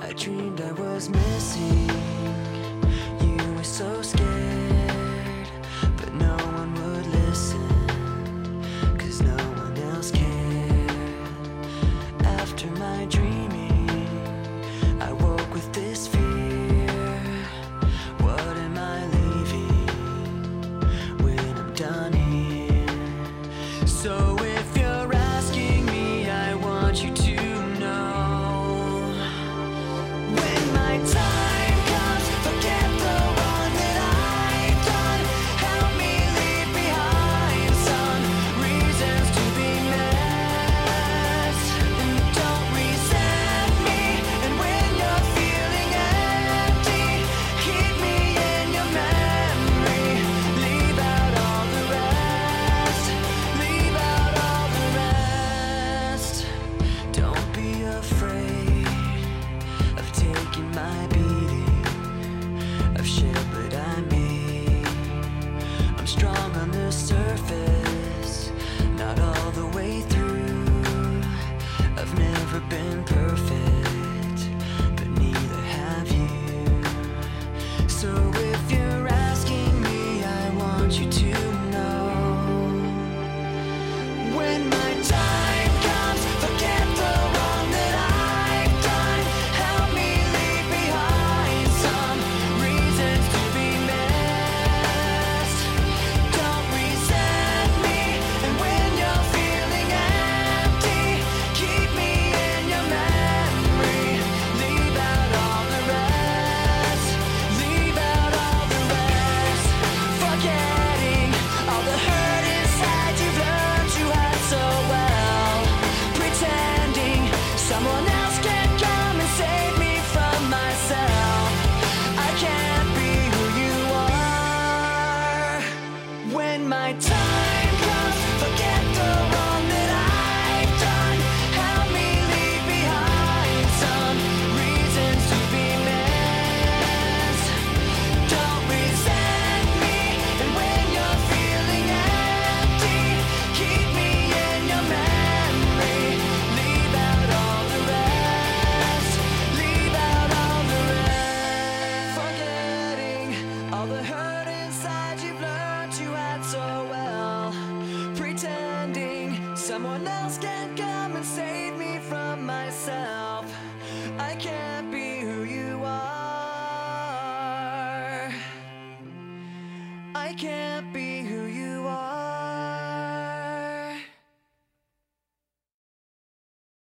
I dreamed I was missing you, were so scared, but no one would listen, 'cause no one else cared. After my dreaming, I woke with this fear. What am I leaving when I'm done here? So if you're asking me, I want you to know, when my time comes, forget the wrong that I've done. Help me leave behind some reasons to be met, and don't resent me. And when you're feeling empty, keep me in your memory. Leave out all the rest. Leave out all the rest. Don't be afraid of taking my beating, of shit that I made. I'm strong on the surface, not all the way through. I've never been perfect, but neither have you. So if you're asking me, I want you to know, when my time comes, forget the wrong that I've done. Help me leave behind some reasons to be missed. Don't resent me. And when you're feeling empty, keep me in your memory. Leave out all the rest. Leave out all the rest. Forgetting all the hurt inside you've learned you had so well. Pretending someone else can come and save me from myself. I can't be who you are when my time